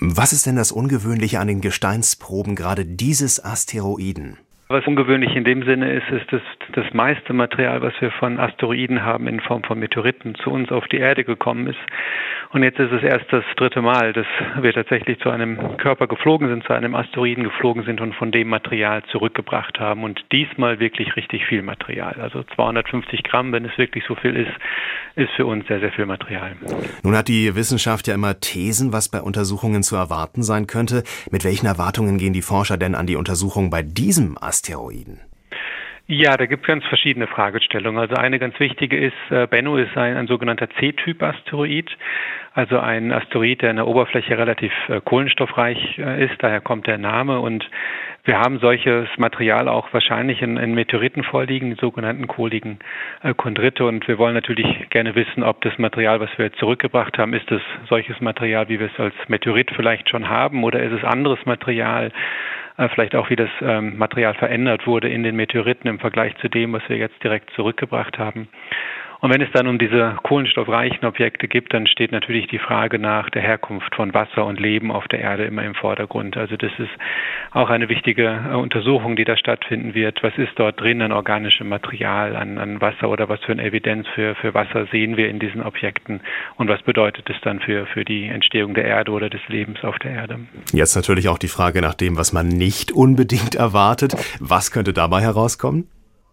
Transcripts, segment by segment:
Was ist denn das Ungewöhnliche an den Gesteinsproben gerade dieses Asteroiden? Was ungewöhnlich in dem Sinne ist, dass das meiste Material, was wir von Asteroiden haben, in Form von Meteoriten zu uns auf die Erde gekommen ist. Und jetzt ist es erst das dritte Mal, dass wir tatsächlich zu einem Körper geflogen sind, zu einem Asteroiden geflogen sind und von dem Material zurückgebracht haben. Und diesmal wirklich richtig viel Material. Also 250 Gramm, wenn es wirklich so viel ist für uns sehr, sehr viel Material. Nun hat die Wissenschaft ja immer Thesen, was bei Untersuchungen zu erwarten sein könnte. Mit welchen Erwartungen gehen die Forscher denn an die Untersuchung bei diesem Asteroiden? Ja, da gibt es ganz verschiedene Fragestellungen. Also eine ganz wichtige ist, Bennu ist ein sogenannter C-Typ-Asteroid, also ein Asteroid, der in der Oberfläche relativ kohlenstoffreich ist, daher kommt der Name. Und wir haben solches Material auch wahrscheinlich in Meteoriten vorliegen, die sogenannten kohligen Chondrite. Und wir wollen natürlich gerne wissen, ob das Material, was wir jetzt zurückgebracht haben, ist es solches Material, wie wir es als Meteorit vielleicht schon haben, oder ist es anderes Material, vielleicht auch wie das Material verändert wurde in den Meteoriten im Vergleich zu dem, was wir jetzt direkt zurückgebracht haben. Und wenn es dann um diese kohlenstoffreichen Objekte geht, dann steht natürlich die Frage nach der Herkunft von Wasser und Leben auf der Erde immer im Vordergrund. Also das ist auch eine wichtige Untersuchung, die da stattfinden wird. Was ist dort drin an organischem Material, an Wasser, oder was für eine Evidenz für Wasser sehen wir in diesen Objekten, und was bedeutet es dann für die Entstehung der Erde oder des Lebens auf der Erde? Jetzt natürlich auch die Frage nach dem, was man nicht unbedingt erwartet. Was könnte dabei herauskommen?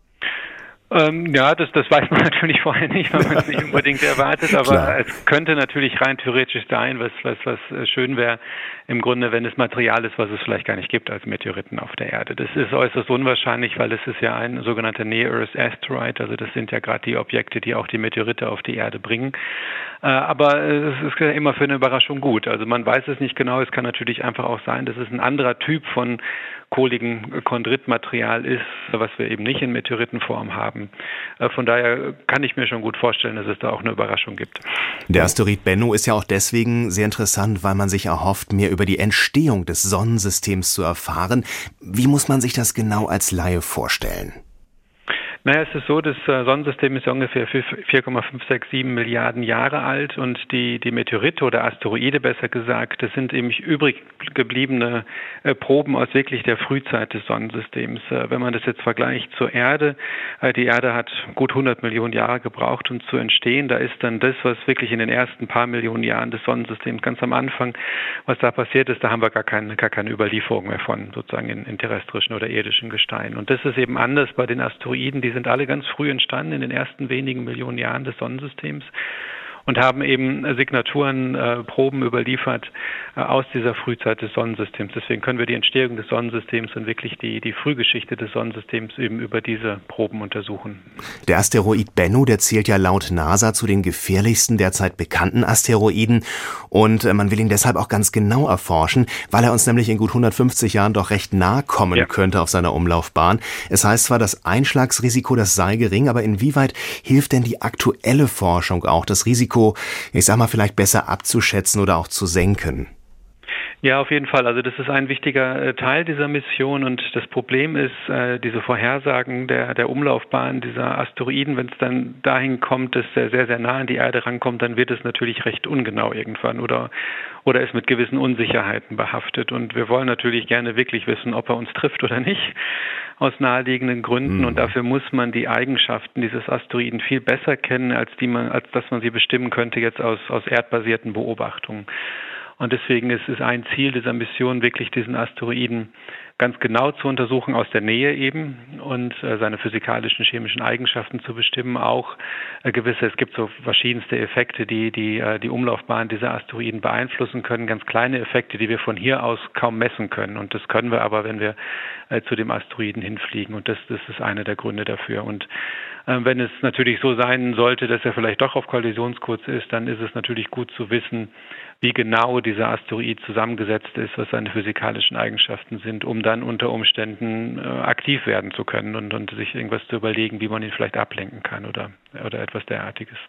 Ja, das weiß man natürlich vorher nicht, weil man es nicht unbedingt erwartet, aber klar, es könnte natürlich rein theoretisch sein, was schön wäre, im Grunde, wenn es Material ist, was es vielleicht gar nicht gibt als Meteoriten auf der Erde. Das ist äußerst unwahrscheinlich, weil es ist ja ein sogenannter Near-Earth Asteroid, also das sind ja gerade die Objekte, die auch die Meteorite auf die Erde bringen. Aber es ist ja immer für eine Überraschung gut. Also man weiß es nicht genau, es kann natürlich einfach auch sein, dass es ein anderer Typ von kohligen Chondritmaterial ist, was wir eben nicht in Meteoritenform haben. Von daher kann ich mir schon gut vorstellen, dass es da auch eine Überraschung gibt. Der Asteroid Bennu ist ja auch deswegen sehr interessant, weil man sich erhofft, mehr über die Entstehung des Sonnensystems zu erfahren. Wie muss man sich das genau als Laie vorstellen? Naja, es ist so, das Sonnensystem ist ja ungefähr 4,567 Milliarden Jahre alt, und die Meteorite oder Asteroide, besser gesagt, das sind eben übrig gebliebene Proben aus wirklich der Frühzeit des Sonnensystems. Wenn man das jetzt vergleicht zur Erde, die Erde hat gut 100 Millionen Jahre gebraucht, um zu entstehen. Da ist dann das, was wirklich in den ersten paar Millionen Jahren des Sonnensystems ganz am Anfang, was da passiert ist, da haben wir gar keine Überlieferung mehr von, sozusagen in terrestrischen oder irdischen Gesteinen. Und das ist eben anders bei den Asteroiden. Die sind alle ganz früh entstanden, in den ersten wenigen Millionen Jahren des Sonnensystems, und haben eben Signaturen, Proben überliefert aus dieser Frühzeit des Sonnensystems. Deswegen können wir die Entstehung des Sonnensystems und wirklich die Frühgeschichte des Sonnensystems eben über diese Proben untersuchen. Der Asteroid Bennu, der zählt ja laut NASA zu den gefährlichsten derzeit bekannten Asteroiden, und man will ihn deshalb auch ganz genau erforschen, weil er uns nämlich in gut 150 Jahren doch recht nahe kommen könnte auf seiner Umlaufbahn. Es heißt zwar, das Einschlagsrisiko, das sei gering, aber inwieweit hilft denn die aktuelle Forschung auch, das Risiko, ich sag mal, vielleicht besser abzuschätzen oder auch zu senken? Ja, auf jeden Fall. Also das ist ein wichtiger Teil dieser Mission, und das Problem ist, diese Vorhersagen der Umlaufbahn dieser Asteroiden, wenn es dann dahin kommt, dass er sehr, sehr nah an die Erde rankommt, dann wird es natürlich recht ungenau irgendwann oder ist mit gewissen Unsicherheiten behaftet. Und wir wollen natürlich gerne wirklich wissen, ob er uns trifft oder nicht, aus naheliegenden Gründen. Und dafür muss man die Eigenschaften dieses Asteroiden viel besser kennen, als dass man sie bestimmen könnte jetzt aus erdbasierten Beobachtungen. Und deswegen ist es ein Ziel dieser Mission, wirklich diesen Asteroiden ganz genau zu untersuchen, aus der Nähe eben, und seine physikalischen, chemischen Eigenschaften zu bestimmen. Auch es gibt so verschiedenste Effekte, die Umlaufbahn dieser Asteroiden beeinflussen können. Ganz kleine Effekte, die wir von hier aus kaum messen können. Und das können wir aber, wenn wir zu dem Asteroiden hinfliegen. Und das ist einer der Gründe dafür. Und wenn es natürlich so sein sollte, dass er vielleicht doch auf Kollisionskurs ist, dann ist es natürlich gut zu wissen, wie genau dieser Asteroid zusammengesetzt ist, was seine physikalischen Eigenschaften sind, um dann unter Umständen aktiv werden zu können und sich irgendwas zu überlegen, wie man ihn vielleicht ablenken kann oder etwas derartiges.